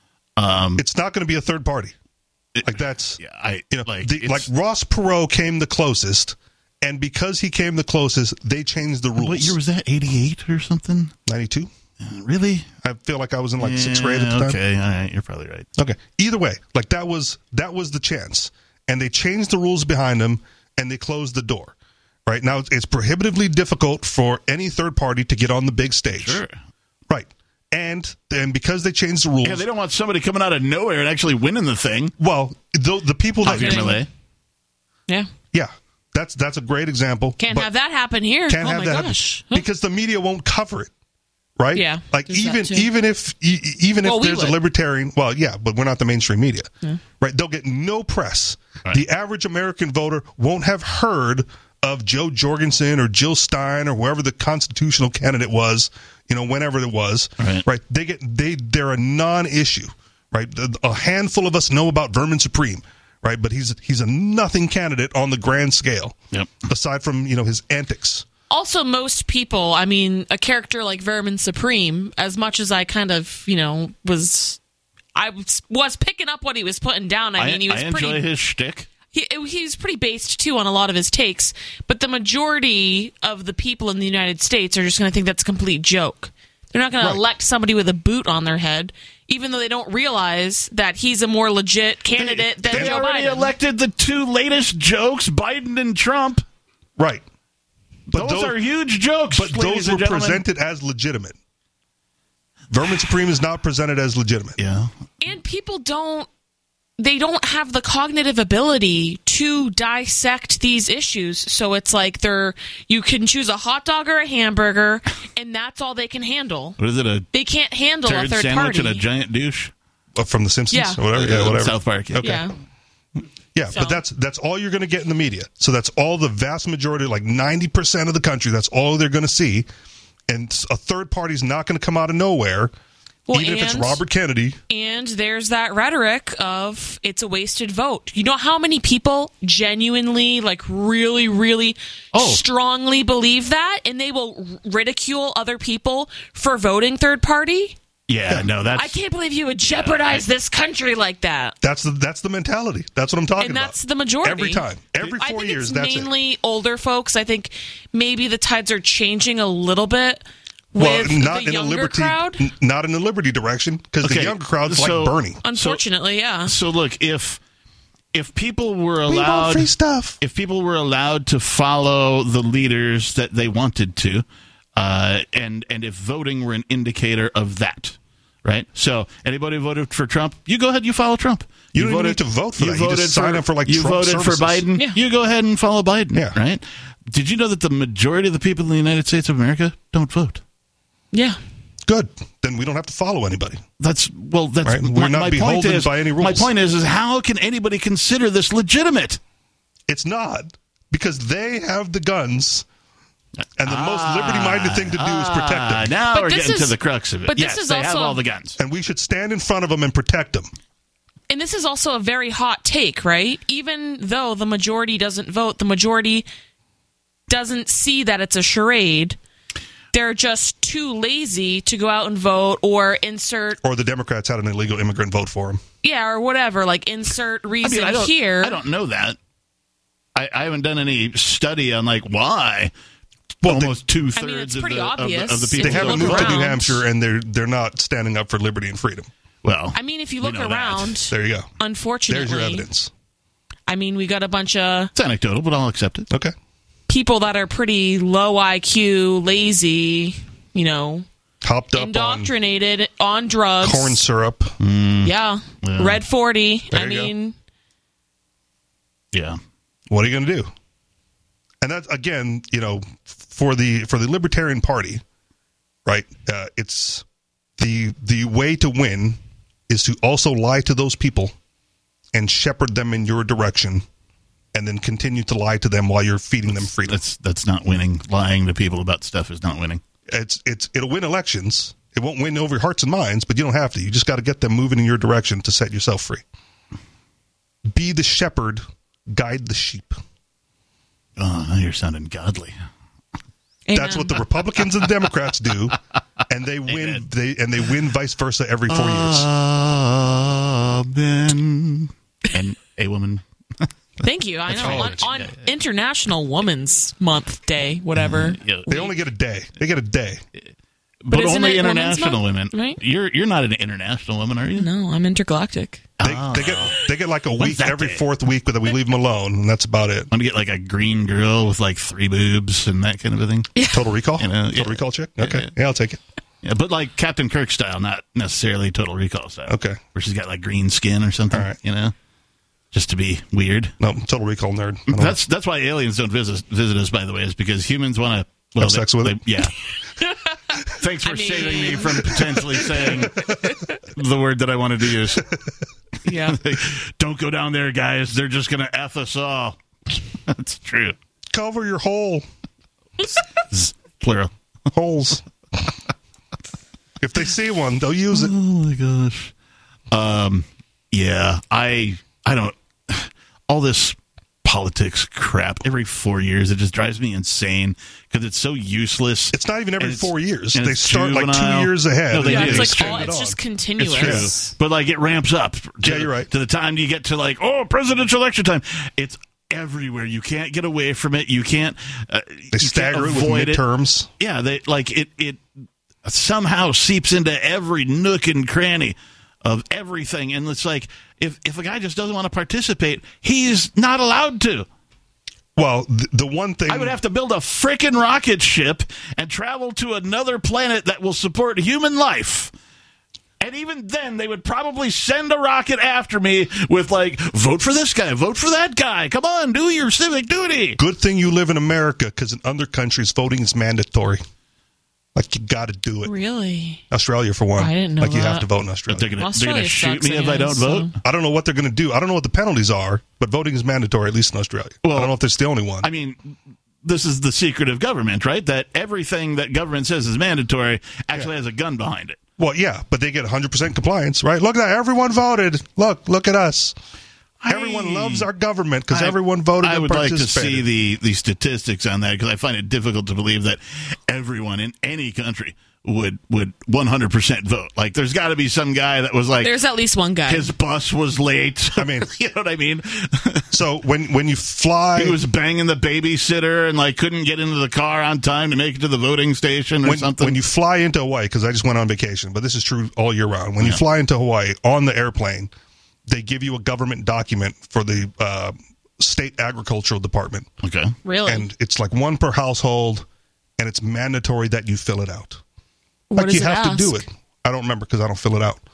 It's not going to be a third party. Like that's like Ross Perot came the closest, and because he came the closest, they changed the rules. What year was that? 88 or something? 92. Really? I feel like I was in sixth grade at the time. Okay, all right, you're probably right. Okay. Either way, that was the chance, and they changed the rules behind them, and they closed the door. Right now, it's prohibitively difficult for any third party to get on the big stage. Sure. Right. And because they changed the rules... Yeah, they don't want somebody coming out of nowhere and actually winning the thing. Well, the people that... Yeah. Yeah. That's a great example. Can't have that happen here. Can't have that gosh. Happen because the media won't cover it. Right? Yeah. Even if there's a libertarian... Well, yeah, but we're not the mainstream media. Yeah. Right? They'll get no press. Right. The average American voter won't have heard of Joe Jorgensen or Jill Stein or whoever the constitutional candidate was, whenever it was, right? They're a non-issue, right? A handful of us know about Vermin Supreme, right? But he's a nothing candidate on the grand scale, aside from, his antics. Also, most people, a character like Vermin Supreme, as much as I kind of, was picking up what he was putting down. He was enjoy his shtick. He's pretty based, too, on a lot of his takes. But the majority of the people in the United States are just going to think that's a complete joke. They're not going to elect somebody with a boot on their head, even though they don't realize that he's a more legit candidate than Joe Biden. They already elected the two latest jokes, Biden and Trump. Right. But those are huge jokes, but those were presented as legitimate. Vermin Supreme is not presented as legitimate. Yeah. And people don't have the cognitive ability to dissect these issues. So it's like you can choose a hot dog or a hamburger, and that's all they can handle. What is it? They can't handle a third sandwich party. And a giant douche? From The Simpsons? Yeah. Or whatever. Yeah, whatever. South Park. Yeah. Okay. Yeah, so. But that's all you're going to get in the media. So that's all the vast majority, like 90% of the country, that's all they're going to see. And a third party's not going to come out of nowhere. Well, even if it's Robert Kennedy. And there's that rhetoric of it's a wasted vote. You know how many people genuinely, really, really strongly believe that? And they will ridicule other people for voting third party? Yeah, no, I can't believe you would jeopardize this country like that. That's the mentality. That's what I'm talking about. And that's the majority. Every time. Every 4 years, that's it. Mainly older folks. I think maybe the tides are changing a little bit Well, with not the in younger a liberty, crowd. not in the liberty direction, because the younger crowd's like Bernie. Unfortunately, yeah. So look, if people were We want allowed free stuff, if people were allowed to follow the leaders that they wanted to, and if voting were an indicator of that, right? So anybody who voted for Trump, you go ahead, you follow Trump. You don't even need to vote for that. You just sign up for you Trump voted services. for Biden. Yeah. You go ahead and follow Biden. Yeah. Right? Did you know that the majority of the people in the United States of America don't vote? Yeah. Good. Then we don't have to follow anybody. That's Right? We're my, not my beholden point is, by any rules. My point is how can anybody consider this legitimate? It's not, because they have the guns, and the most liberty-minded thing to do is protect them. Now we're getting to the crux of it. But this Yes, is they have also- all the guns. And we should stand in front of them and protect them. And this is also a very hot take, right? Even though the majority doesn't vote, the majority doesn't see that it's a charade. They're just too lazy to go out and vote or insert... Or the Democrats had an illegal immigrant vote for them. Yeah, or whatever, like insert reason I don't, here. I don't know that. I haven't done any study on why. Well, almost two-thirds I mean, it's of pretty the obvious. of the people. They haven't look moved to New around. Hampshire, and they're not standing up for liberty and freedom. Well, I mean, if you we look know around, There you go. unfortunately... There's your evidence. I mean, we got a bunch of... It's anecdotal, but I'll accept it. Okay. People that are pretty low IQ, lazy, Hopped up indoctrinated on drugs. corn syrup. Yeah. Red 40. There I you go. mean... Yeah. What are you going to do? And that's, again, for the Libertarian Party, right? It's the way to win is to also lie to those people and shepherd them in your direction, and then continue to lie to them while you're feeding them freedom. That's not winning. Lying to people about stuff is not winning. It'll win elections. It won't win over your hearts and minds, but you don't have to. You just got to get them moving in your direction to set yourself free. Be the shepherd, guide the sheep. Oh, now you're sounding godly. Amen. That's what the Republicans and Democrats do, and they win. They win vice versa every 4 years. Amen. And a woman. Thank you. I know. On International Women's Month Day, whatever. They only get a day. They get a day. But isn't only it Women's international Month, women. right? You're not an international woman, are you? No, I'm intergalactic. They get like a When's week that every day? fourth week, but then we leave them alone, and that's about it. I'm going to get like a green girl with like 3 boobs and that kind of a thing. Total Recall? Total Recall chick? Okay. Yeah, I'll take it. Yeah, but like Captain Kirk style, not necessarily Total Recall style. Okay. Where she's got like green skin or something, All right. Just to be weird. No, Total Recall nerd. That's why aliens don't visit us, by the way, is because humans want to have sex with it? Yeah. Thanks for saving me from potentially saying the word that I wanted to use. Yeah. Don't go down there, guys. They're just going to F us all. That's true. Cover your hole. Plural. Holes. If they see one, they'll use it. Oh, my gosh. Yeah, I don't... All this politics crap every 4 years, it just drives me insane because it's so useless. It's not even every 4 years. and They it's start like 2 juvenile. years ahead. No, they Yeah, do. it's like Extend it it's on. just continuous. It's true. But like it ramps up. Yeah, you're right. To the time you get to like, presidential election time. It's everywhere. You can't get away from it. You can't. They stagger it with midterms. Yeah, it somehow seeps into every nook and cranny of everything, and it's like if a guy just doesn't want to participate, he's not allowed to. Well, the one thing I would have to build a frickin' rocket ship and travel to another planet that will support human life. And even then, they would probably send a rocket after me with, like, vote for this guy, vote for that guy. Come on, do your civic duty. Good thing you live in America, because in other countries, voting is mandatory. Like, you got to do it. Really? Australia, for one. I didn't know Like, you that. have to vote in Australia. They're going to Australia shoot sucks me if I don't anyway, vote? so- I don't know what they're going to do. I don't know what the penalties are, but voting is mandatory, at least in Australia. Well, I don't know if that's the only one. I mean, this is the secret of government, right? That everything that government says is mandatory actually has a gun behind it. Well, yeah, but they get 100% compliance, right? Look at that. Everyone voted. Look at us. Everyone loves our government because everyone voted I and would like to participated. see the statistics on that because I find it difficult to believe that everyone in any country would 100% vote. Like, there's got to be some guy that was like, there's at least one guy. His bus was late. I mean, you know what I mean? So when you fly, he was banging the babysitter and like couldn't get into the car on time to make it to the voting station or something. When you fly into Hawaii, because I just went on vacation, but this is true all year round. When you fly into Hawaii on the airplane, they give you a government document for the state agricultural department. Okay, really, and it's like one per household, and it's mandatory that you fill it out. What like you does it have ask? to do it. I don't remember because I don't fill it out.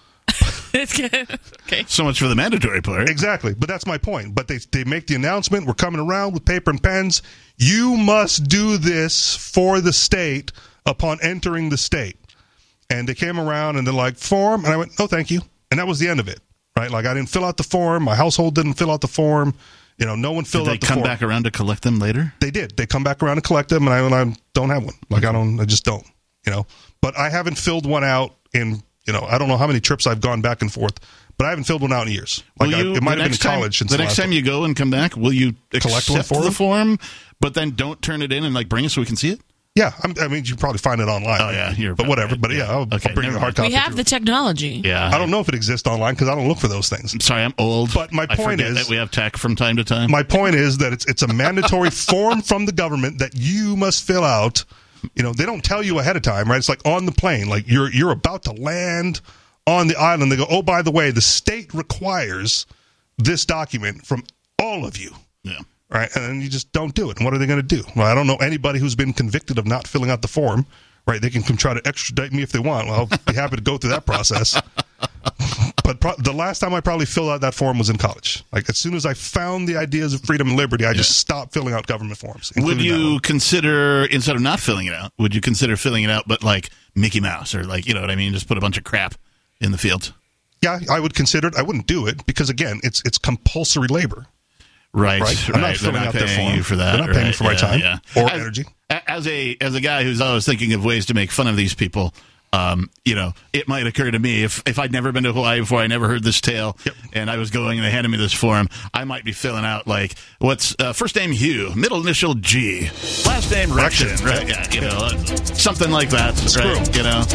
Okay. So much for the mandatory part. Exactly, but that's my point. But they make the announcement, we're coming around with paper and pens. You must do this for the state upon entering the state. And they came around and they're like, form? And I went, no, thank you. And that was the end of it, right? Like I didn't fill out the form. My household didn't fill out the form. You know, no one filled out the form. Did they come back around to collect them later? They did. They come back around to collect them, and I don't have one. Like I just don't, you know. But I haven't filled one out in, you know, I don't know how many trips I've gone back and forth, but I haven't filled one out in years. Like it might have been in college. The next time you go and come back, will you collect one accept the form, but then don't turn it in and like bring it so we can see it? Yeah, I mean, you probably find it online. Oh, yeah. But whatever. Right. But yeah, I'll bring you a hard copy. We have the technology. Yeah. I don't know if it exists online because I don't look for those things. I'm sorry, I'm old. But my point is that we have tech from time to time. My point is that it's a mandatory form from the government that you must fill out. You know, they don't tell you ahead of time, right? It's like on the plane, like you're about to land on the island. They go, oh, by the way, the state requires this document from all of you. Yeah. Right, and then you just don't do it. And what are they going to do? Well, I don't know anybody who's been convicted of not filling out the form. Right, they can come try to extradite me if they want. Well, I'll be happy to go through that process. But the last time I probably filled out that form was in college. Like as soon as I found the ideas of freedom and liberty, I just stopped filling out government forms. Would you consider, instead of not filling it out, would you consider filling it out, but like Mickey Mouse or like, you know what I mean, just put a bunch of crap in the field? Yeah, I would consider it. I wouldn't do it because again, it's compulsory labor. Right. I'm not filling out their form. You for that. They're not paying for my time or energy. As a guy who's always thinking of ways to make fun of these people, you know, it might occur to me if I'd never been to Hawaii before, I never heard this tale, and I was going and they handed me this form, I might be filling out like what's first name Hugh, middle initial G, last name Rection, right? Yeah, you know, something like that, right? You know,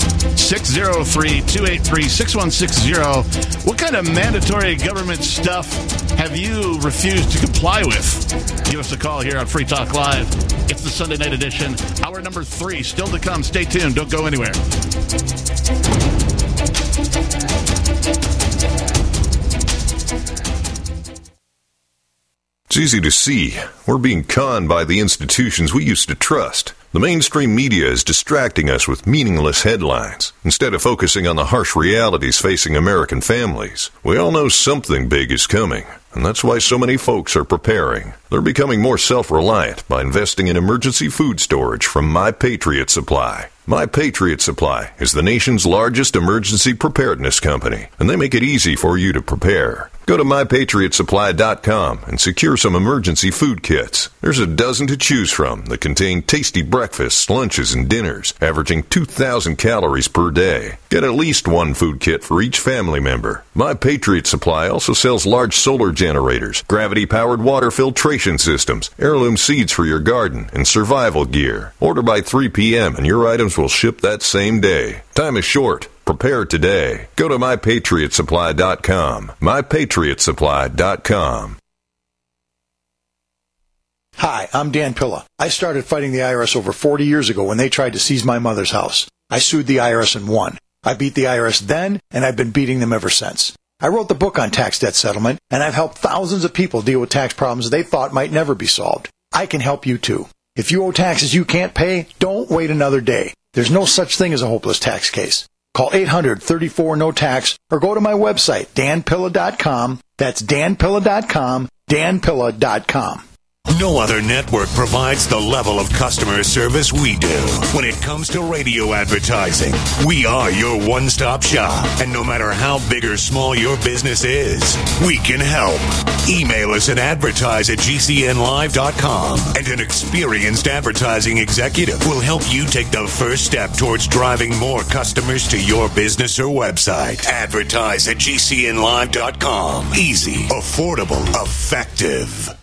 603-283-6160. What kind of mandatory government stuff have you refused to comply with? Give us a call here on Free Talk Live. It's the Sunday night edition. Hour number 3 still to come. Stay tuned. Don't go anywhere. It's easy to see. We're being conned by the institutions we used to trust. The mainstream media is distracting us with meaningless headlines instead of focusing on the harsh realities facing American families. We all know something big is coming, and that's why so many folks are preparing. They're becoming more self-reliant by investing in emergency food storage from My Patriot Supply. My Patriot Supply is the nation's largest emergency preparedness company, and they make it easy for you to prepare. Go to MyPatriotSupply.com and secure some emergency food kits. There's a dozen to choose from that contain tasty breakfasts, lunches, and dinners, averaging 2,000 calories per day. Get at least one food kit for each family member. My Patriot Supply also sells large solar generators, gravity-powered water filtration systems, heirloom seeds for your garden, and survival gear. Order by 3 p.m. and your items will ship that same day. Time is short. Prepare today. Go to MyPatriotSupply.com. MyPatriotSupply.com. Hi, I'm Dan Pilla. I started fighting the IRS over 40 years ago when they tried to seize my mother's house. I sued the IRS and won. I beat the IRS then, and I've been beating them ever since. I wrote the book on tax debt settlement, and I've helped thousands of people deal with tax problems they thought might never be solved. I can help you too. If you owe taxes you can't pay, don't wait another day. There's no such thing as a hopeless tax case. Call 800-34-NO-TAX or go to my website, danpilla.com. That's danpilla.com, danpilla.com. No other network provides the level of customer service we do. When it comes to radio advertising, we are your one-stop shop. And no matter how big or small your business is, we can help. Email us at advertise@gcnlive.com, and an experienced advertising executive will help you take the first step towards driving more customers to your business or website. Advertise@gcnlive.com. Easy, affordable, effective.